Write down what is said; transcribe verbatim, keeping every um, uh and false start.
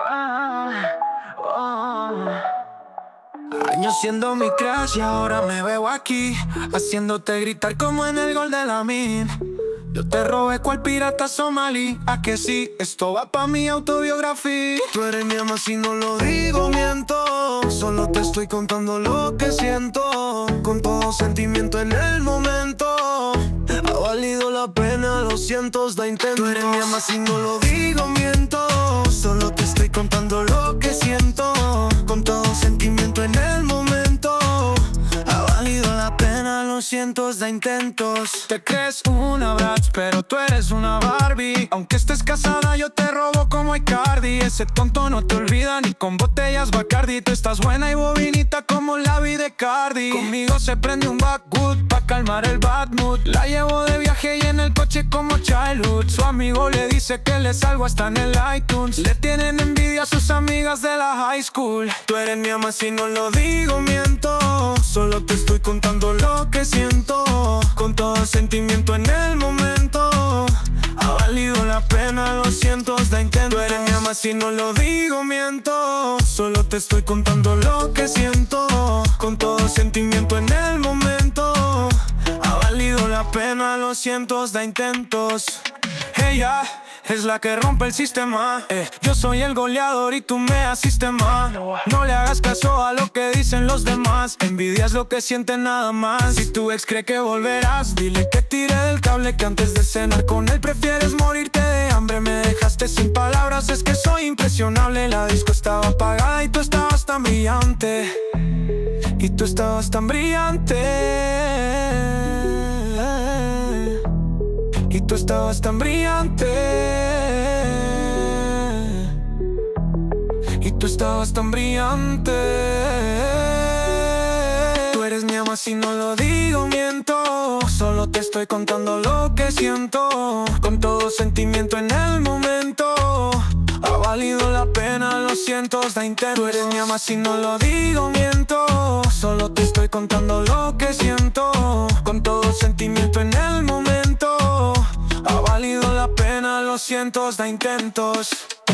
Ah, oh. Años siendo mi crush y ahora me veo aquí, haciéndote gritar como en el gol de Lamine. Yo te robé cual pirata somalí, ¿a que sí? Esto va pa' mi autobiografía. Tú eres mi ama si no lo digo, miento. Solo te estoy contando lo que siento, con todo sentimiento en el momento. Ha valido la pena los cientos de intentos. Tú eres mi ama si no lo digo, miento. Solo te estoy contando lo que siento, con todo sentimiento en el momento. Ha valido la pena los cientos de intentos. Te crees una Bratz, pero tú eres una Barbie. Aunque estés casada, yo te robo como Icardi. Ese tonto no te olvida ni con botellas Bacardi. Tú estás buena y bobinita como la vida de Cardi. Conmigo se prende un backwood pa' calmar el bad mood. La llevo de viaje y en el coche como childhood. Su amigo le dice que le salgo hasta en el iTunes. Le tienen envidia a sus amigas de la high school. Tú eres mi ama si no lo digo, miento. Solo te estoy contando lo que siento, con todo sentimiento en el momento. Ha valido la pena los cientos de intentos. Tú eres mi ama si no lo digo, miento. Solo te estoy contando lo que siento, con todo sentimiento en el momento. Ha valido la pena los cientos de intentos. Ella es la que rompe el sistema, eh. Yo soy el goleador y tú me asistes más. No le hagas caso a lo que dicen los demás. Envidias lo que sienten nada más. Si tu ex cree que volverás, dile que tire del cable, que antes de cenar con él prefieres morirte de hambre. Me dejaste sin palabras, es que soy impresionable. La disco estaba apagada y tú estabas tan brillante. Y tú estabas tan brillante. Y tú estabas tan brillante. Y tú estabas tan brillante. Tú eres mi ama si no lo digo, miento. Solo te estoy contando lo que siento, con todo sentimiento en el momento. Ha valido la pena los cientos de intentos. Tú eres mi ama si no lo digo, miento. Solo te estoy contando lo que siento, con todo sentimiento en el momento. Ha valido la pena los cientos de intentos.